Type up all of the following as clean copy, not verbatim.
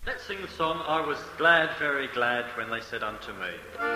Let's sing the song, I was glad, very glad, when they said unto me.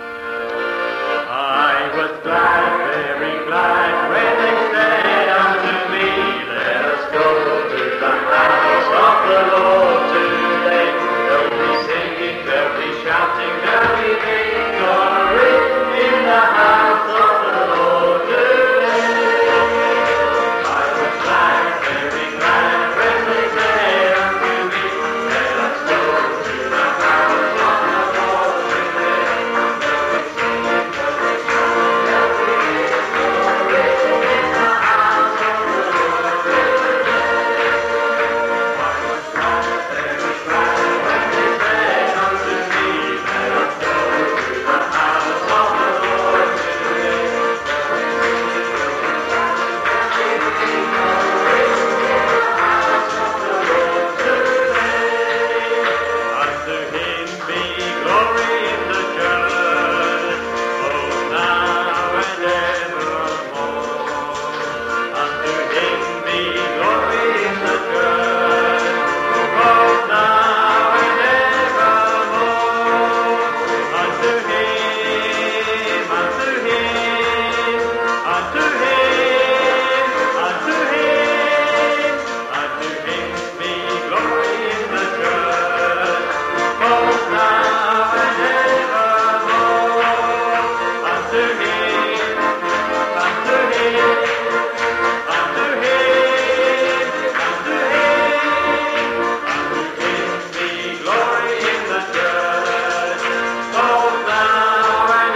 I was glad, very glad, when they said unto me, let us go to the house of the Lord today. There'll be singing, there'll be shouting, there'll be victory in the house of the Lord today. I was glad, very glad, when they said unto me, let us go to the house of the Lord today. There'll be singing, there'll be shouting, there'll be victory in the house of the Lord today. I was glad, very glad, when they said unto me, let us go to the house of the Lord today. There'll be singing, there'll be shouting, there'll be victory in the house of the Lord today. Unto him be glory in the church, both now and evermore. Unto him be glory in the church, both now and evermore. Unto him, unto him, unto him, unto him, unto him be glory in the church, both now and evermore. Unto him, unto him, unto him, unto him, unto him be glory in the church, both now and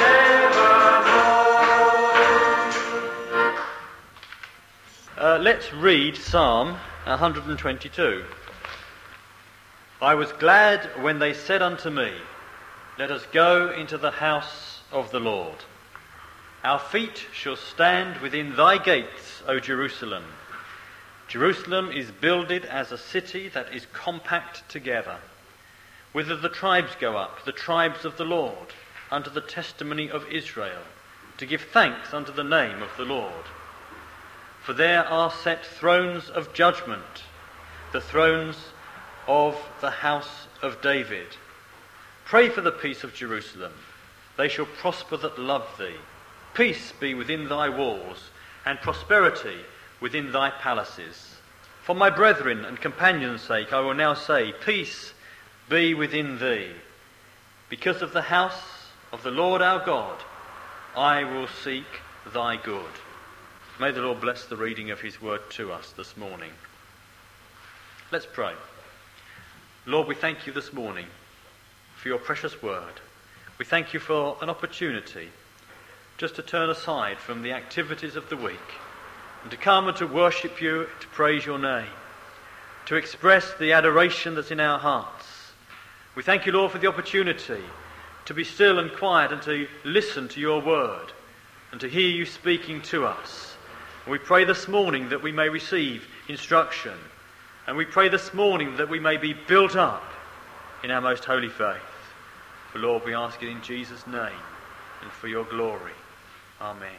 evermore. Let's read Psalm 122. I was glad when they said unto me, let us go into the house of the Lord. Our feet shall stand within thy gates, O Jerusalem. Jerusalem is builded as a city that is compact together. Whither the tribes go up, the tribes of the Lord, unto the testimony of Israel, to give thanks unto the name of the Lord. For there are set thrones of judgment, the thrones of the house of David. Pray for the peace of Jerusalem. They shall prosper that love thee. Peace be within thy walls, and prosperity within thy palaces. For my brethren and companions' sake, I will now say, peace be within thee. Because of the house of the Lord our God, I will seek thy good. May the Lord bless the reading of his word to us this morning. Let's pray. Lord, we thank you this morning for your precious word. We thank you for an opportunity just to turn aside from the activities of the week and to come and to worship you, to praise your name, to express the adoration that's in our hearts. We thank you, Lord, for the opportunity to be still and quiet and to listen to your word and to hear you speaking to us. And we pray this morning that we may receive instruction, and we pray this morning that we may be built up in our most holy faith. For Lord, we ask it in Jesus' name and for your glory. Amen.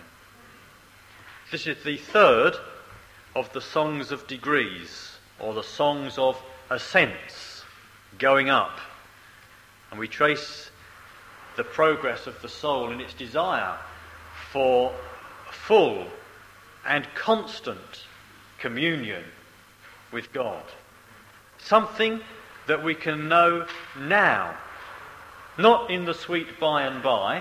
This is the third of the songs of degrees, or the songs of ascents, going up. And we trace the progress of the soul in its desire for full and constant communion with God. Something that we can know now, not in the sweet by and by,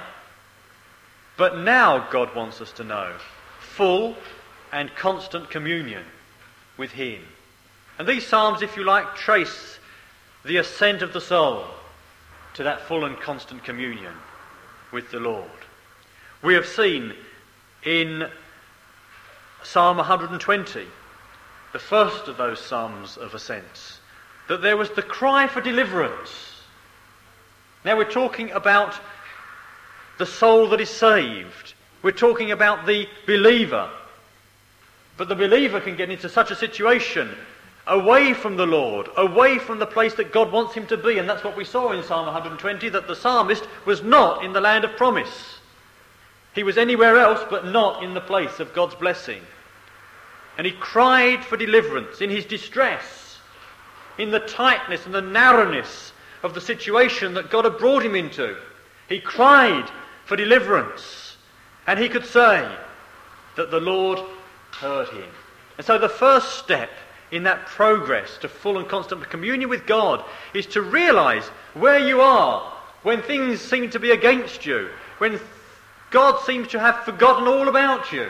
but now God wants us to know full and constant communion with him. And these psalms, if you like, trace the ascent of the soul to that full and constant communion with the Lord. We have seen in Psalm 120, the first of those psalms of ascents, that there was the cry for deliverance. Now we're talking about the soul that is saved. We're talking about the believer. But the believer can get into such a situation away from the Lord, away from the place that God wants him to be. And that's what we saw in Psalm 120, that the psalmist was not in the land of promise. He was anywhere else but not in the place of God's blessing. And he cried for deliverance in his distress, in the tightness and the narrowness of the situation that God had brought him into. He cried for deliverance, and he could say that the Lord heard him. And so the first step in that progress to full and constant communion with God is to realise where you are when things seem to be against you, when God seems to have forgotten all about you.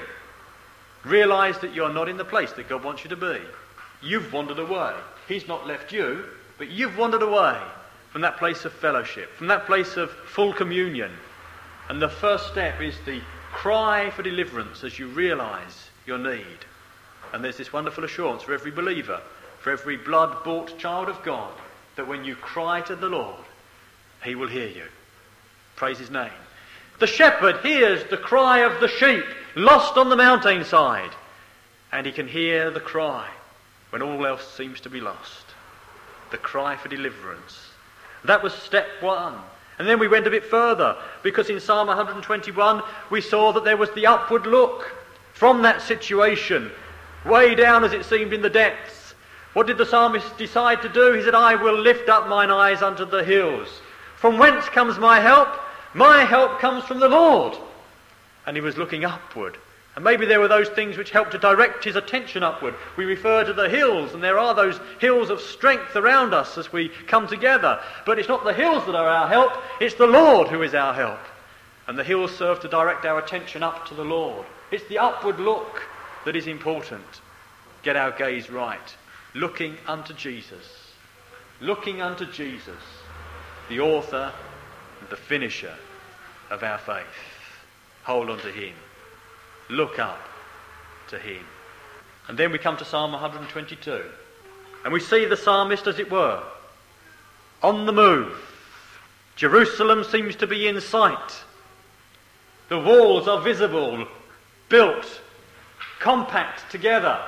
Realise that you're not in the place that God wants you to be. You've wandered away. He's not left you, but you've wandered away from that place of fellowship, from that place of full communion. And the first step is the cry for deliverance as you realise your need. And there's this wonderful assurance for every believer, for every blood-bought child of God, that when you cry to the Lord, he will hear you. Praise his name. The shepherd hears the cry of the sheep lost on the mountainside, and he can hear the cry when all else seems to be lost. The cry for deliverance. That was step one. And then we went a bit further, because in Psalm 121 we saw that there was the upward look from that situation, way down as it seemed in the depths. What did the psalmist decide to do? He said, I will lift up mine eyes unto the hills. From whence comes my help? My help comes from the Lord. And he was looking upward. And maybe there were those things which helped to direct his attention upward. We refer to the hills, and there are those hills of strength around us as we come together. But it's not the hills that are our help, it's the Lord who is our help. And the hills serve to direct our attention up to the Lord. It's the upward look that is important. Get our gaze right. Looking unto Jesus. Looking unto Jesus, the author and the finisher of our faith. Hold on to him. Look up to him. And then we come to Psalm 122. And we see the psalmist, as it were, on the move. Jerusalem seems to be in sight. The walls are visible, built, compact together,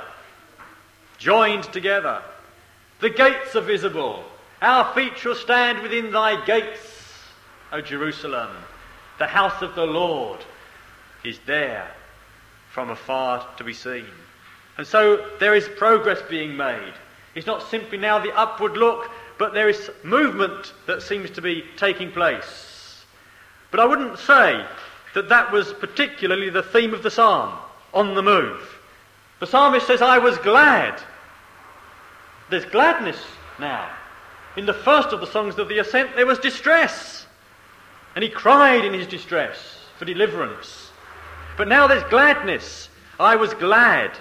joined together. The gates are visible. Our feet shall stand within thy gates, O Jerusalem. The house of the Lord is there from afar to be seen. And so there is progress being made. It's not simply now the upward look, but there is movement that seems to be taking place. But I wouldn't say that that was particularly the theme of the psalm, on the move. The psalmist says, I was glad. There's gladness now. In the first of the songs of the ascent there was distress. And he cried in his distress for deliverance. But now there's gladness. I was glad.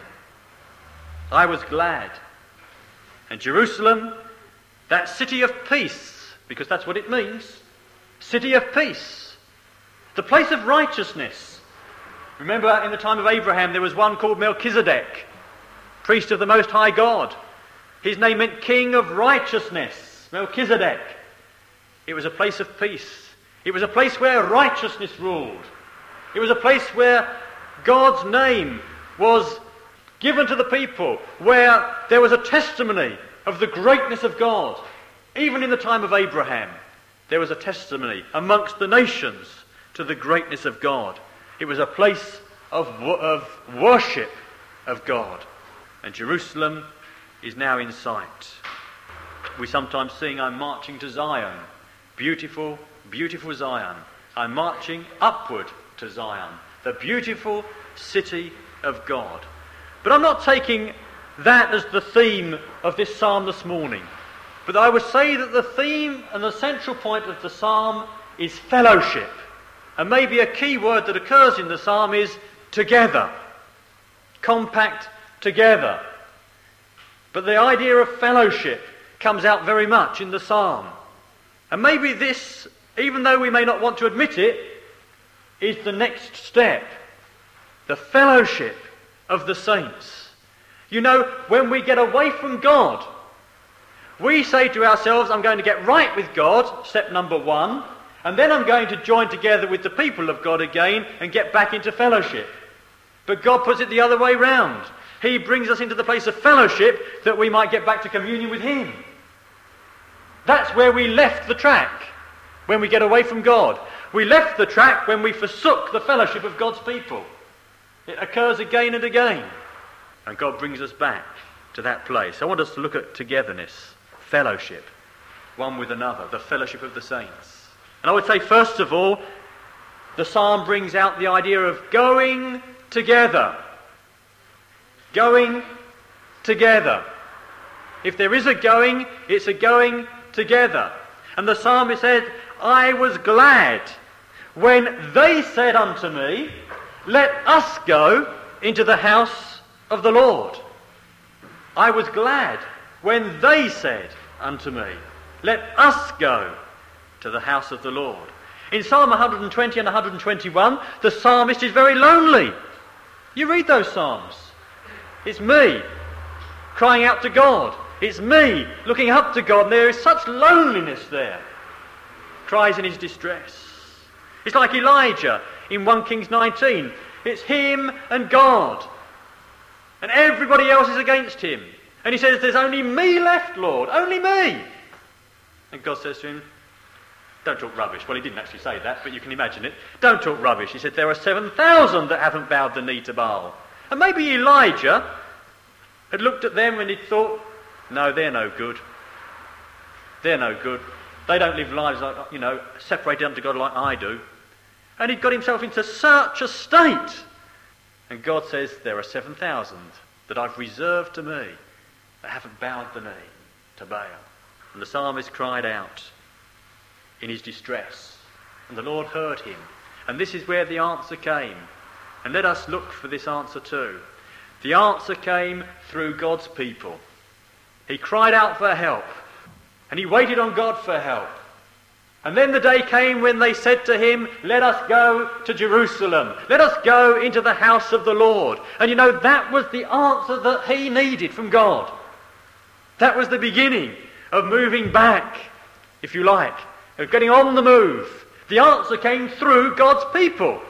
I was glad. And Jerusalem, that city of peace, because that's what it means, city of peace, the place of righteousness. Remember, in the time of Abraham, there was one called Melchizedek, priest of the Most High God. His name meant King of Righteousness, Melchizedek. It was a place of peace. It was a place where righteousness ruled. It was a place where God's name was given to the people, where there was a testimony of the greatness of God. Even in the time of Abraham, there was a testimony amongst the nations to the greatness of God. It was a place of worship of God. And Jerusalem is now in sight. We sometimes sing, I'm marching to Zion. Beautiful, beautiful Zion. I'm marching upward to Zion, the beautiful city of God. But I'm not taking that as the theme of this psalm this morning. But I would say that the theme and the central point of the psalm is fellowship. And maybe a key word that occurs in the psalm is together. Compact together. But the idea of fellowship comes out very much in the psalm. And maybe this, even though we may not want to admit it, is the next step. The fellowship of the saints. You know, when we get away from God, we say to ourselves, I'm going to get right with God, step number one, and then I'm going to join together with the people of God again and get back into fellowship. But God puts it the other way round. He brings us into the place of fellowship that we might get back to communion with him. That's where we left the track when we get away from God. We left the track when we forsook the fellowship of God's people. It occurs again and again. And God brings us back to that place. I want us to look at togetherness, fellowship. one with another, the fellowship of the saints. And I would say, first of all, the psalm brings out the idea of going together. Going together. If there is a going, it's a going together. And the psalmist said, I was glad when they said unto me, let us go into the house of the Lord. I was glad when they said unto me, let us go to the house of the Lord. In Psalm 120 and 121, the psalmist is very lonely. You read those psalms. It's me crying out to God. It's me looking up to God. And there is such loneliness there. Cries in his distress. It's like Elijah in 1 Kings 19. It's him and God. And everybody else is against him. And he says, there's only me left, Lord. Only me. And God says to him, don't talk rubbish. Well, he didn't actually say that, but you can imagine it. Don't talk rubbish. He said, there are 7,000 that haven't bowed the knee to Baal. And maybe Elijah had looked at them and he'd thought, no, they're no good. They're no good. They don't live lives like, separated unto God like I do. And he'd got himself into such a state. And God says, there are 7,000 that I've reserved to me that haven't bowed the knee to Baal. And the psalmist cried out in his distress. And the Lord heard him. And this is where the answer came. And let us look for this answer too. The answer came through God's people. He cried out for help. And he waited on God for help. And then the day came when they said to him, let us go to Jerusalem. Let us go into the house of the Lord. And that was the answer that he needed from God. That was the beginning of moving back, if you like, of getting on the move. The answer came through God's people.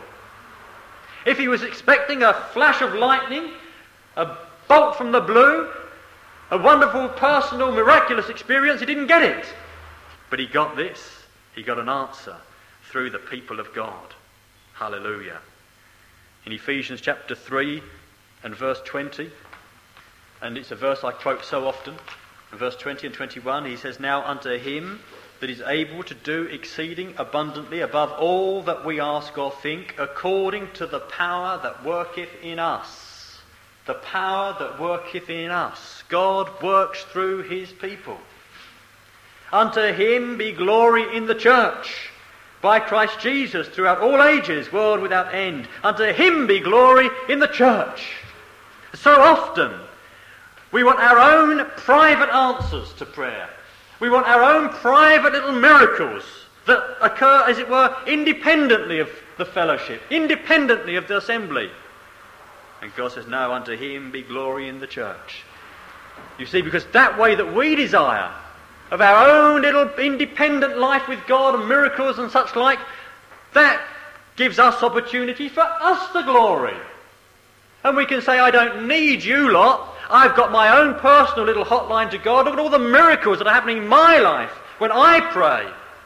If he was expecting a flash of lightning, a bolt from the blue, a wonderful, personal, miraculous experience, he didn't get it. But he got this. He got an answer through the people of God. Hallelujah. In Ephesians chapter 3 and verse 20, and it's a verse I quote so often, in verse 20 and 21, he says, now unto him that is able to do exceeding abundantly above all that we ask or think, according to the power that worketh in us. The power that worketh in us. God works through his people. Unto him be glory in the church, by Christ Jesus, throughout all ages, world without end. Unto him be glory in the church. So often, we want our own private answers to prayer. We want our own private little miracles that occur, as it were, independently of the fellowship, independently of the assembly. And God says, no, unto him be glory in the church. You see, because that way that we desire, of our own little independent life with God and miracles and such like, that gives us opportunity for us the glory. And we can say, I don't need you lot. I've got my own personal little hotline to God. Look at all the miracles that are happening in my life when I pray.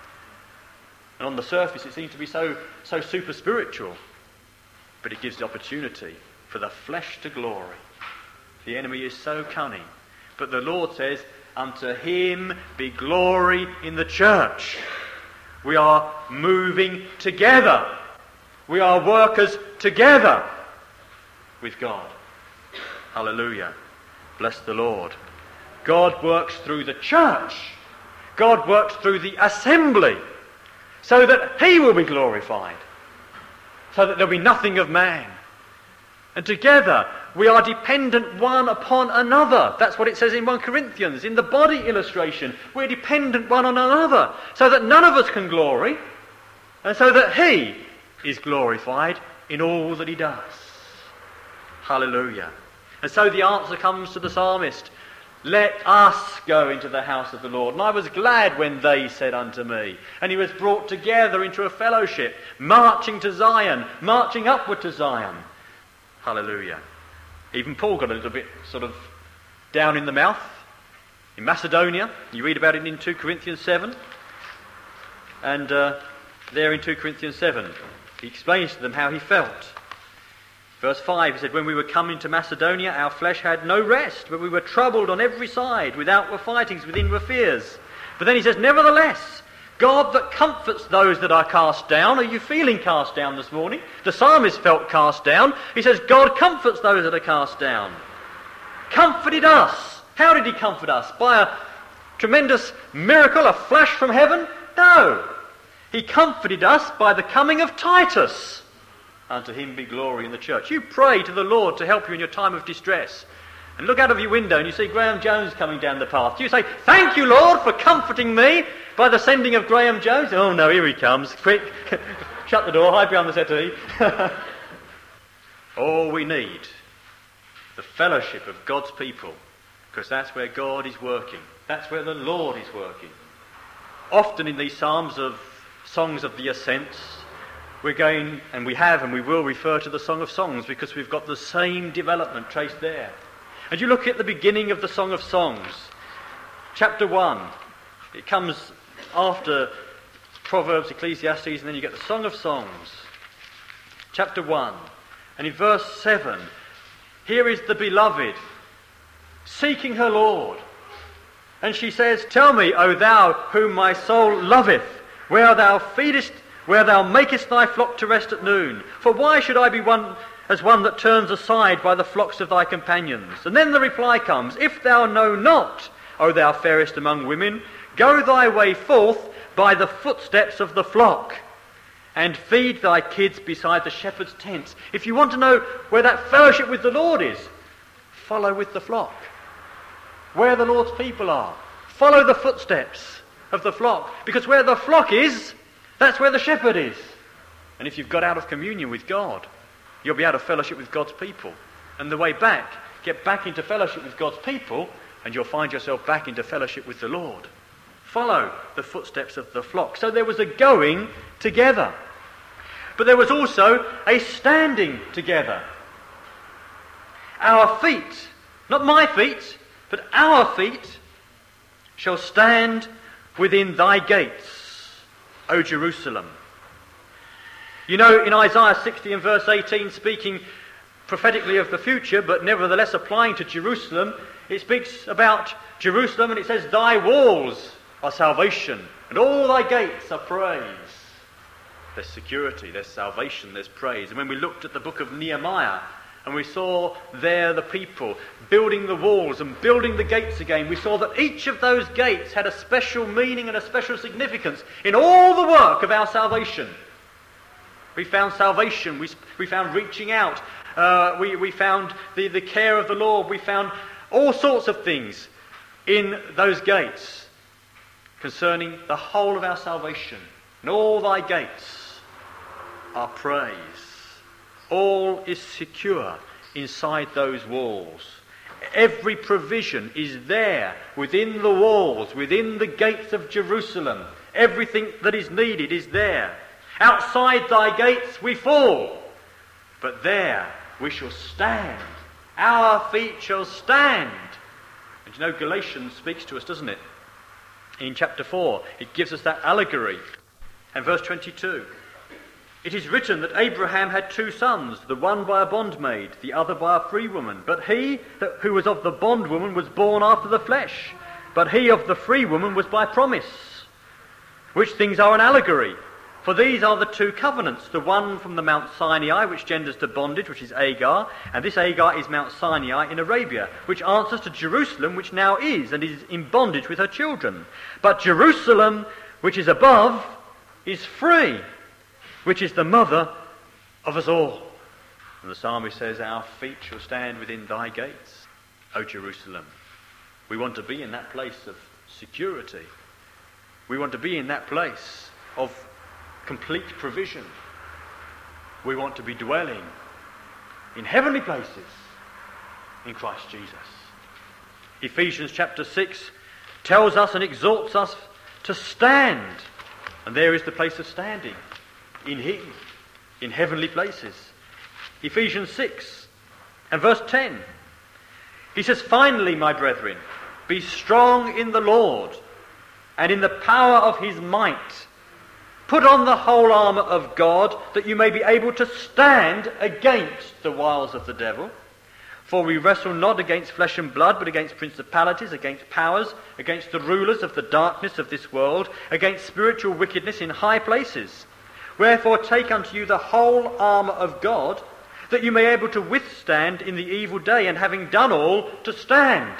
And on the surface it seems to be so super spiritual. But it gives the opportunity for the flesh to glory. The enemy is so cunning. But the Lord says, unto him be glory in the church. We are moving together. We are workers together with God. Hallelujah. Bless the Lord. God works through the church. God works through the assembly so that he will be glorified. So that there'll be nothing of man. And together we are dependent one upon another. That's what it says in 1 Corinthians, in the body illustration. We're dependent one on another so that none of us can glory and so that he is glorified in all that he does. Hallelujah. And so the answer comes to the psalmist, let us go into the house of the Lord. And I was glad when they said unto me. And he was brought together into a fellowship, marching to Zion, marching upward to Zion. Hallelujah. Even Paul got a little bit sort of down in the mouth in Macedonia. You read about it in 2 Corinthians 7. And there in 2 Corinthians 7, he explains to them how he felt. Verse 5, he said, when we were coming to Macedonia, our flesh had no rest, but we were troubled on every side, with outward fightings, with inward fears. But then he says, nevertheless, God that comforts those that are cast down. Are you feeling cast down this morning? The psalmist felt cast down. He says, God comforts those that are cast down. Comforted us. How did he comfort us? By a tremendous miracle, a flash from heaven? No. He comforted us by the coming of Titus. Unto him be glory in the church. You pray to the Lord to help you in your time of distress. And look out of your window and you see Graham Jones coming down the path. You say, thank you, Lord, for comforting me by the sending of Graham Jones. Oh, no, here he comes. Quick, shut the door, hide behind the settee. All we need, the fellowship of God's people, because that's where God is working. That's where the Lord is working. Often in these psalms of songs of the ascents, we're going, and we have and we will refer to the Song of Songs because we've got the same development traced there. And you look at the beginning of the Song of Songs, chapter 1. It comes after Proverbs, Ecclesiastes, and then you get the Song of Songs, chapter 1. And in verse 7, here is the beloved seeking her Lord. And she says, tell me, O thou whom my soul loveth, where thou feedest, where thou makest thy flock to rest at noon. For why should I be one that turns aside by the flocks of thy companions? And then the reply comes, if thou know not, O thou fairest among women, go thy way forth by the footsteps of the flock, and feed thy kids beside the shepherd's tents. If you want to know where that fellowship with the Lord is, follow with the flock. Where the Lord's people are, follow the footsteps of the flock. Because where the flock is, that's where the shepherd is. And if you've got out of communion with God, you'll be out of fellowship with God's people. And the way back, get back into fellowship with God's people, and you'll find yourself back into fellowship with the Lord. Follow the footsteps of the flock. So there was a going together. But there was also a standing together. Our feet, not my feet, but our feet shall stand within thy gates, O Jerusalem. You know, in Isaiah 60 and verse 18, speaking prophetically of the future, but nevertheless applying to Jerusalem, it speaks about Jerusalem and it says, thy walls are salvation, and all thy gates are praise. There's security, there's salvation, there's praise. And when we looked at the book of Nehemiah, and we saw there the people building the walls and building the gates again, we saw that each of those gates had a special meaning and a special significance in all the work of our salvation. We found salvation, we found reaching out, we found the care of the Lord, we found all sorts of things in those gates concerning the whole of our salvation. And all thy gates are praise. All is secure inside those walls. Every provision is there within the walls, within the gates of Jerusalem. Everything that is needed is there. Outside thy gates we fall, but there we shall stand. Our feet shall stand. And you know, Galatians speaks to us, doesn't it? In chapter 4, it gives us that allegory. And verse 22. It is written that Abraham had two sons, the one by a bondmaid, the other by a free woman. But he who was of the bondwoman was born after the flesh, but he of the free woman was by promise. Which things are an allegory? For these are the two covenants, the one from the Mount Sinai, which genders to bondage, which is Agar, and this Agar is Mount Sinai in Arabia, which answers to Jerusalem, which now is, and is in bondage with her children. But Jerusalem, which is above, is free, which is the mother of us all. And the psalmist says, our feet shall stand within thy gates, O Jerusalem. We want to be in that place of security. We want to be in that place of complete provision. We want to be dwelling in heavenly places in Christ Jesus. Ephesians chapter 6 tells us and exhorts us to stand. And there is the place of standing, in Him, in heavenly places. Ephesians 6 and verse 10. He says, finally, my brethren, be strong in the Lord and in the power of His might. Put on the whole armour of God, that you may be able to stand against the wiles of the devil. For we wrestle not against flesh and blood, but against principalities, against powers, against the rulers of the darkness of this world, against spiritual wickedness in high places. Wherefore take unto you the whole armour of God, that you may be able to withstand in the evil day, and having done all, to stand.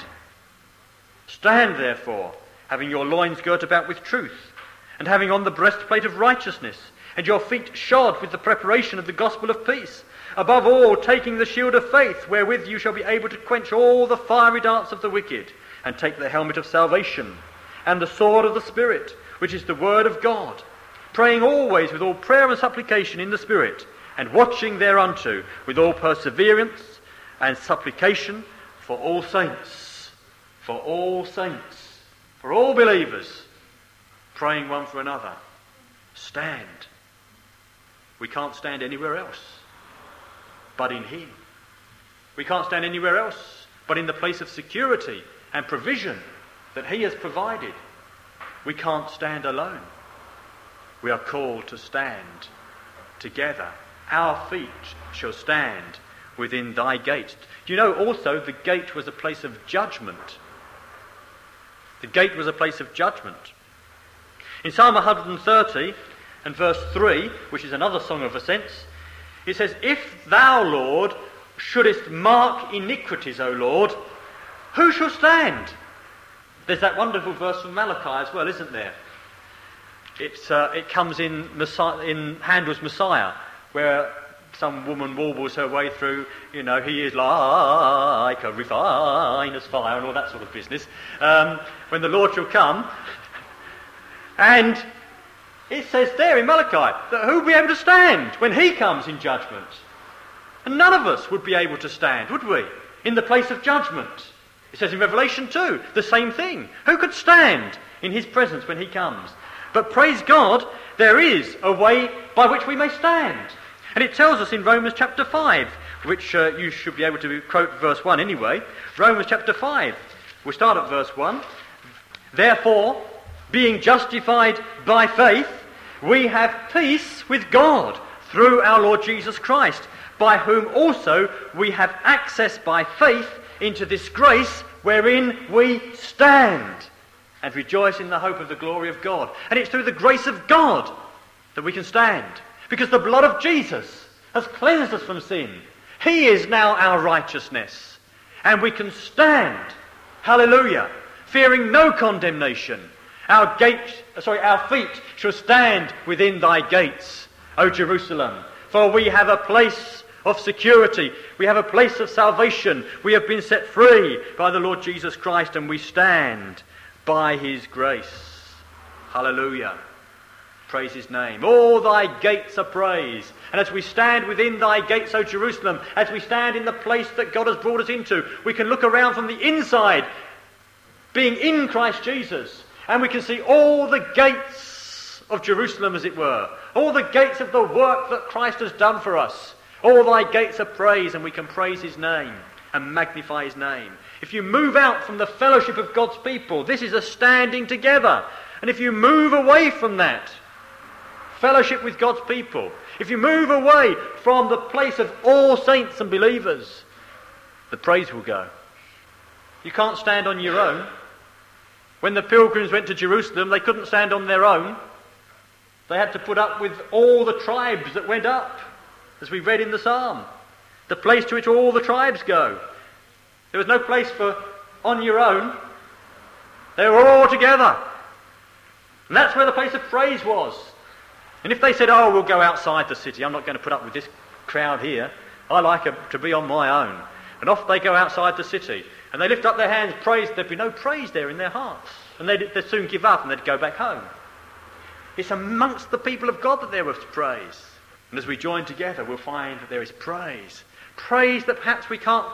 Stand therefore, having your loins girt about with truth, and having on the breastplate of righteousness, and your feet shod with the preparation of the gospel of peace. Above all, taking the shield of faith, wherewith you shall be able to quench all the fiery darts of the wicked, and take the helmet of salvation, and the sword of the Spirit, which is the word of God, praying always with all prayer and supplication in the Spirit, and watching thereunto with all perseverance and supplication for all saints, for all believers, praying one for another. Stand. We can't stand anywhere else but in him. We can't stand anywhere else but in the place of security and provision that he has provided. We can't stand alone. We are called to stand together. Our feet shall stand within thy gates. Do you know also the gate was a place of judgment? The gate was a place of judgment. In Psalm 130 and verse 3, which is another song of ascents, it says, If thou, Lord, shouldest mark iniquities, O Lord, who shall stand? There's that wonderful verse from Malachi as well, isn't there? It comes in Handel's Messiah, where some woman warbles her way through, he is like a refiner's fire and all that sort of business. When the Lord shall come, and it says there in Malachi that who will be able to stand when he comes in judgment? And none of us would be able to stand, would we? In the place of judgment. It says in Revelation 2, the same thing. Who could stand in his presence when he comes? But praise God, there is a way by which we may stand. And it tells us in Romans chapter 5, which you should be able to quote verse 1 anyway. Romans chapter 5. We'll start at verse 1. Therefore, being justified by faith, we have peace with God through our Lord Jesus Christ, by whom also we have access by faith into this grace wherein we stand, and rejoice in the hope of the glory of God. And it's through the grace of God that we can stand, because the blood of Jesus has cleansed us from sin. He is now our righteousness, and we can stand, hallelujah, fearing no condemnation. Our feet shall stand within thy gates, O Jerusalem, for we have a place of security. We have a place of salvation. We have been set free by the Lord Jesus Christ, and we stand by his grace. Hallelujah. Praise his name. All thy gates are praise. And as we stand within thy gates, O Jerusalem, as we stand in the place that God has brought us into, we can look around from the inside, being in Christ Jesus, and we can see all the gates of Jerusalem, as it were. All the gates of the work that Christ has done for us. All thy gates are praise, and we can praise his name and magnify his name. If you move out from the fellowship of God's people, this is a standing together. And if you move away from that fellowship with God's people, if you move away from the place of all saints and believers, the praise will go. You can't stand on your own. When the pilgrims went to Jerusalem, they couldn't stand on their own. They had to put up with all the tribes that went up, as we read in the psalm. The place to which all the tribes go. There was no place for on your own. They were all together. And that's where the place of praise was. And if they said, oh, we'll go outside the city, I'm not going to put up with this crowd here. I like to be on my own. And off they go outside the city. And they lift up their hands, praise. There'd be no praise there in their hearts. And they'd soon give up and they'd go back home. It's amongst the people of God that there was praise. And as we join together, we'll find that there is praise. Praise that perhaps we can't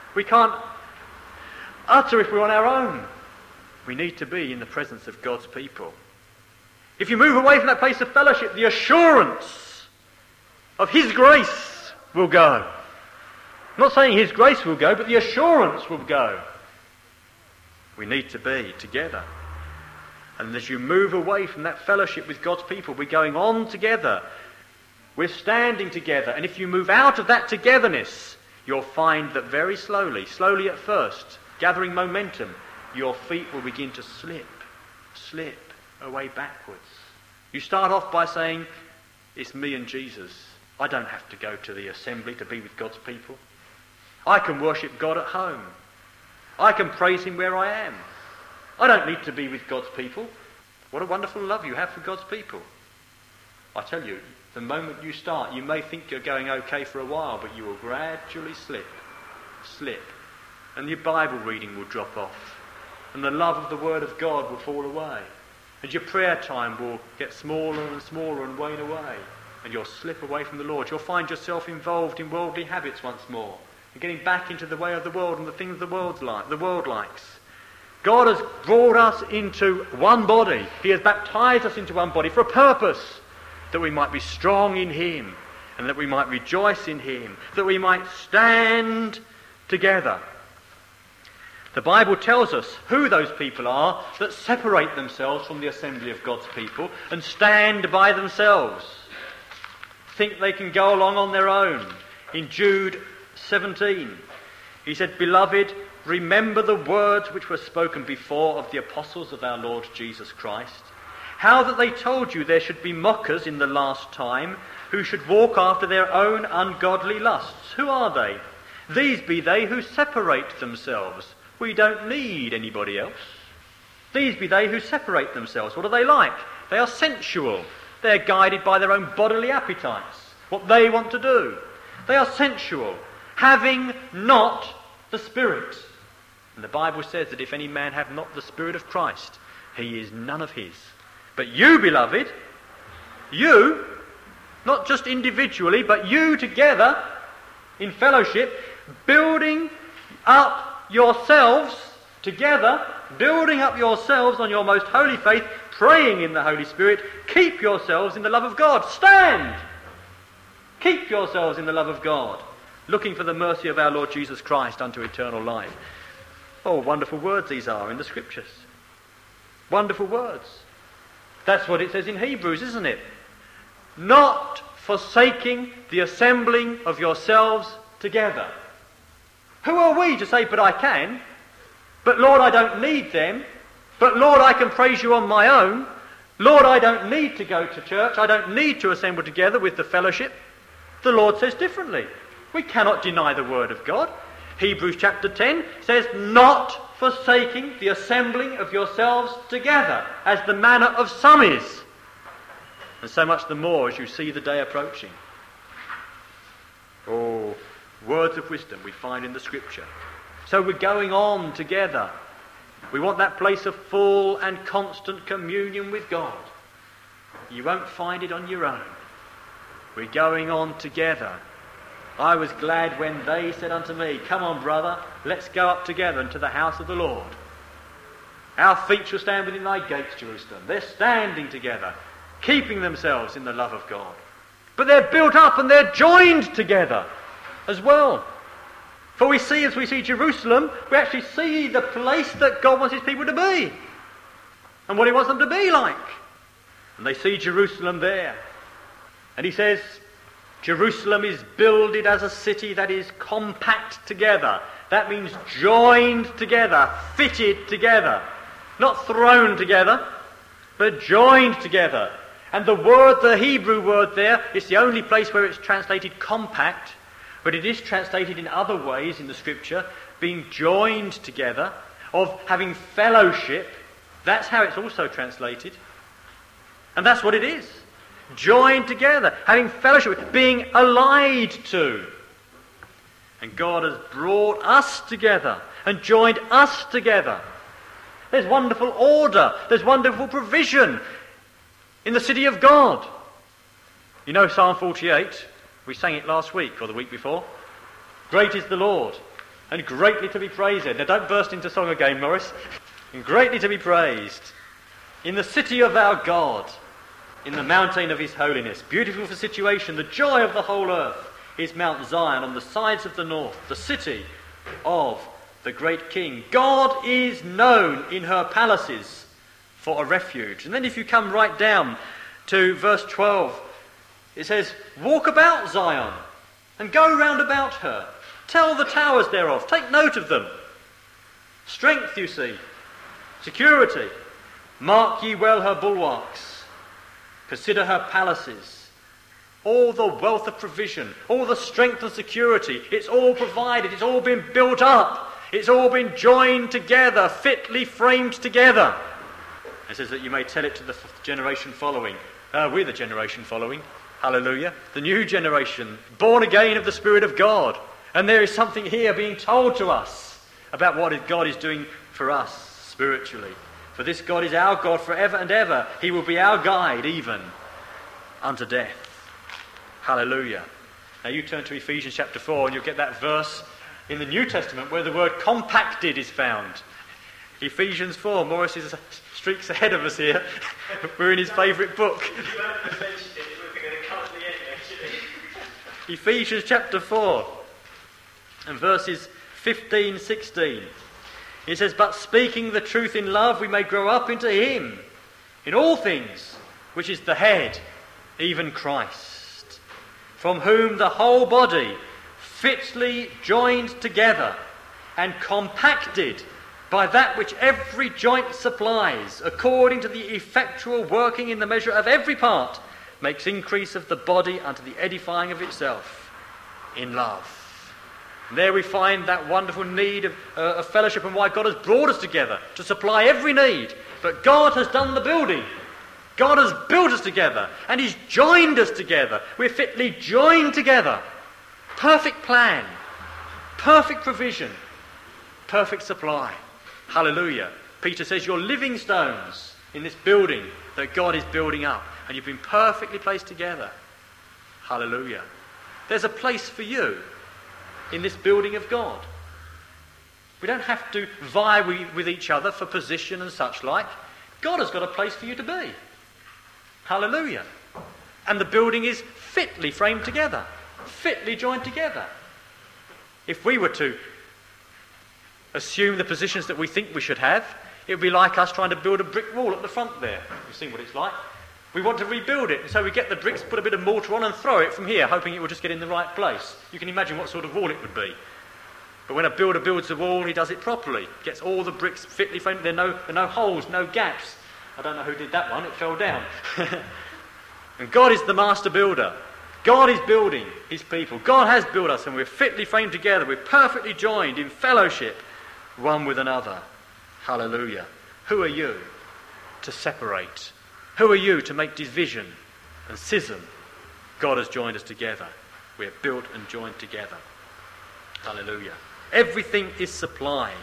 utter if we're on our own. We need to be in the presence of God's people. If you move away from that place of fellowship, the assurance of his grace will go. I'm not saying his grace will go, but the assurance will go. We need to be together. And as you move away from that fellowship with God's people, we're going on together. We're standing together. And if you move out of that togetherness, you'll find that very slowly at first, gathering momentum, your feet will begin to slip away backwards. You start off by saying, it's me and Jesus. I don't have to go to the assembly to be with God's people. I can worship God at home. I can praise him where I am. I don't need to be with God's people. What a wonderful love you have for God's people. I tell you, the moment you start, you may think you're going okay for a while, but you will gradually slip, and your Bible reading will drop off, and the love of the Word of God will fall away, and your prayer time will get smaller and smaller and wane away, and you'll slip away from the Lord. You'll find yourself involved in worldly habits once more, and getting back into the way of the world and the things the world likes. God has brought us into one body. He has baptized us into one body for a purpose, that we might be strong in him, and that we might rejoice in him, that we might stand together. The Bible tells us who those people are that separate themselves from the assembly of God's people and stand by themselves, think they can go along on their own. In Jude 17, he said, "Beloved, remember the words which were spoken before of the apostles of our Lord Jesus Christ, how that they told you there should be mockers in the last time, who should walk after their own ungodly lusts." Who are they? These be they who separate themselves. We don't need anybody else. These be they who separate themselves. What are they like? They are sensual. They're guided by their own bodily appetites, what they want to do. They are sensual, having not the Spirit. And the Bible says that if any man have not the Spirit of Christ, he is none of his. But you, beloved, you, not just individually, but you together in fellowship, building up yourselves together, building up yourselves on your most holy faith, praying in the Holy Spirit, keep yourselves in the love of God. Stand! Keep yourselves in the love of God, looking for the mercy of our Lord Jesus Christ unto eternal life. Oh, wonderful words these are in the Scriptures. Wonderful words. That's what it says in Hebrews, isn't it? Not forsaking the assembling of yourselves together. Who are we to say, but I can? But Lord, I don't need them. But Lord, I can praise you on my own. Lord, I don't need to go to church. I don't need to assemble together with the fellowship. The Lord says differently. We cannot deny the word of God. Hebrews chapter 10 says, not forsaking the assembling of yourselves together, as the manner of some is. And so much the more as you see the day approaching. Oh, words of wisdom we find in the Scripture. So we're going on together. We want that place of full and constant communion with God. You won't find it on your own. We're going on together. I was glad when they said unto me, come on, brother, let's go up together into the house of the Lord. Our feet shall stand within thy gates, Jerusalem. They're standing together, keeping themselves in the love of God. But they're built up and they're joined together as well. For we see, as we see Jerusalem, we actually see the place that God wants his people to be and what he wants them to be like. And they see Jerusalem there. And he says, Jerusalem is builded as a city that is compact together. That means joined together, fitted together. Not thrown together, but joined together. And the Hebrew word there, it's the only place where it's translated compact, but it is translated in other ways in the Scripture, being joined together, of having fellowship. That's how it's also translated. And that's what it is. Joined together, having fellowship, being allied to. And God has brought us together and joined us together. There's wonderful order, there's wonderful provision in the city of God. You know Psalm 48, we sang it last week or the week before. Great is the Lord, and greatly to be praised. Now don't burst into song again, Morris. And greatly to be praised in the city of our God, in the mountain of his holiness. Beautiful for situation, the joy of the whole earth is Mount Zion on the sides of the north, the city of the great King. God is known in her palaces for a refuge. And then if you come right down to verse 12, it says, walk about Zion and go round about her. Tell the towers thereof. Take note of them. Strength, you see. Security. Mark ye well her bulwarks. Consider her palaces. All the wealth of provision, all the strength and security, it's all provided, it's all been built up, it's all been joined together, fitly framed together. It says that you may tell it to the generation following. We're the generation following. Hallelujah. The new generation, born again of the Spirit of God. And there is something here being told to us about what God is doing for us spiritually. For this God is our God forever and ever. He will be our guide even unto death. Hallelujah. Now you turn to Ephesians chapter 4 and you'll get that verse in the New Testament where the word compacted is found. Ephesians 4. Morris is streaks ahead of us here. We're in his favourite book. Ephesians chapter 4 and verses 15, 16. It says, but speaking the truth in love, we may grow up into him in all things, which is the head, even Christ, from whom the whole body, fitly joined together and compacted by that which every joint supplies, according to the effectual working in the measure of every part, makes increase of the body unto the edifying of itself in love. And there we find that wonderful need of fellowship and why God has brought us together to supply every need. But God has done the building. God has built us together and he's joined us together. We're fitly joined together. Perfect plan, perfect provision, perfect supply. Hallelujah. Peter says you're living stones in this building that God is building up and you've been perfectly placed together. Hallelujah. There's a place for you in this building of God. We don't have to vie with each other for position and such like. God has got a place for you to be. Hallelujah. And the building is fitly framed together, fitly joined together. If we were to assume the positions that we think we should have, it would be like us trying to build a brick wall at the front there. You've seen what it's like. We want to rebuild it, and so we get the bricks, put a bit of mortar on and throw it from here, hoping it will just get in the right place. You can imagine what sort of wall it would be. But when a builder builds a wall, he does it properly. Gets all the bricks fitly framed. There are no holes, no gaps. I don't know who did that one, it fell down. And God is the master builder. God is building his people. God has built us, and we're fitly framed together. We're perfectly joined in fellowship one with another. Hallelujah. Who are you to separate? Who are you to make division and schism? God has joined us together. We are built and joined together. Hallelujah. Everything is supplied.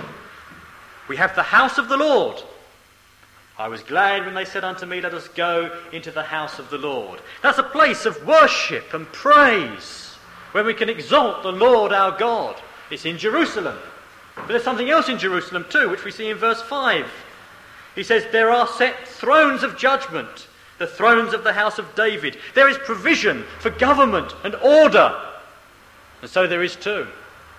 We have the house of the Lord. I was glad when they said unto me, let us go into the house of the Lord. That's a place of worship and praise where we can exalt the Lord our God. It's in Jerusalem. But there's something else in Jerusalem too, which we see in verse 5. He says, there are set thrones of judgment, the thrones of the house of David. There is provision for government and order. And so there is too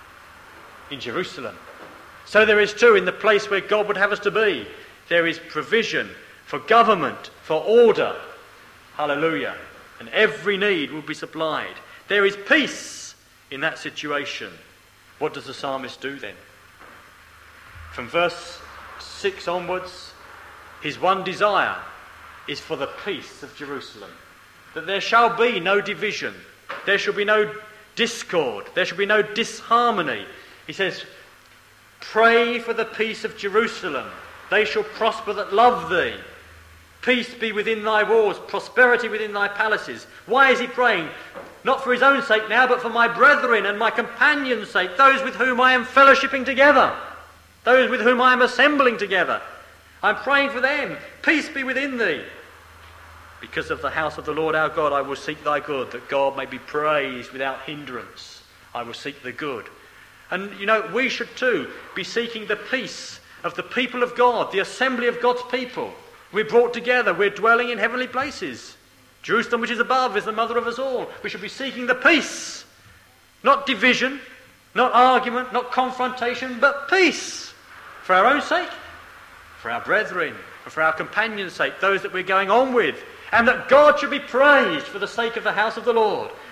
in Jerusalem. So there is too in the place where God would have us to be. There is provision for government, for order. Hallelujah. And every need will be supplied. There is peace in that situation. What does the psalmist do then? From verse 6 onwards, his one desire is for the peace of Jerusalem. That there shall be no division. There shall be no discord. There shall be no disharmony. He says, pray for the peace of Jerusalem. They shall prosper that love thee. Peace be within thy walls, prosperity within thy palaces. Why is he praying? Not for his own sake now, but for my brethren and my companions' sake, those with whom I am fellowshipping together, those with whom I am assembling together. I'm praying for them. Peace be within thee. Because of the house of the Lord our God, I will seek thy good, that God may be praised without hindrance. I will seek the good. And, we should too be seeking the peace of the people of God, the assembly of God's people. We're brought together. We're dwelling in heavenly places. Jerusalem, which is above, is the mother of us all. We should be seeking the peace. Not division, not argument, not confrontation, but peace. For our own sake, for our brethren, and for our companions' sake, those that we're going on with. And that God should be praised for the sake of the house of the Lord.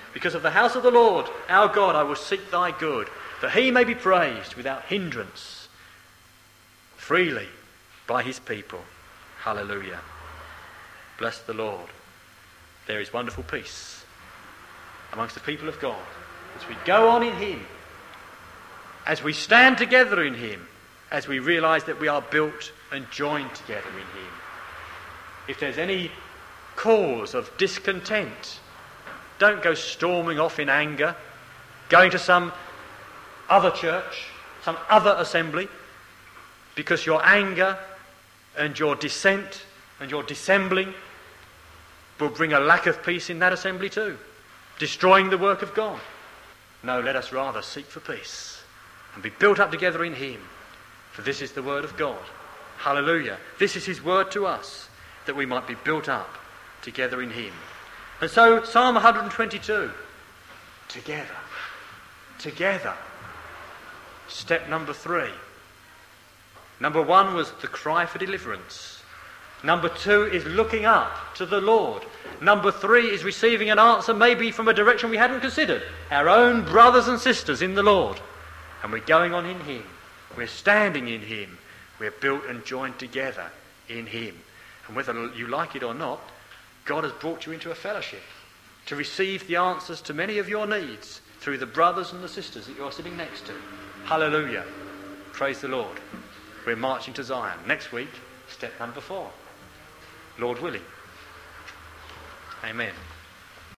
Because of the house of the Lord, our God, I will seek thy good, that he may be praised without hindrance, freely by his people. Hallelujah. Bless the Lord. There is wonderful peace amongst the people of God as we go on in him, as we stand together in him, as we realise that we are built and joined together in him. If there's any cause of discontent, don't go storming off in anger, going to some other church, some other assembly, because your anger and your dissent and your dissembling will bring a lack of peace in that assembly too, destroying the work of God. No, let us rather seek for peace and be built up together in him, for this is the word of God. Hallelujah. This is his word to us, that we might be built up together in him. And so Psalm 122, together. Step number 3. Number 1 was the cry for deliverance. Number 2 is looking up to the Lord. Number 3 is receiving an answer maybe from a direction we hadn't considered. Our own brothers and sisters in the Lord. And we're going on in him. We're standing in him. We're built and joined together in him. And whether you like it or not, God has brought you into a fellowship to receive the answers to many of your needs through the brothers and the sisters that you're sitting next to. Hallelujah. Praise the Lord. We're marching to Zion. Next week, step number 4. Lord willing. Amen.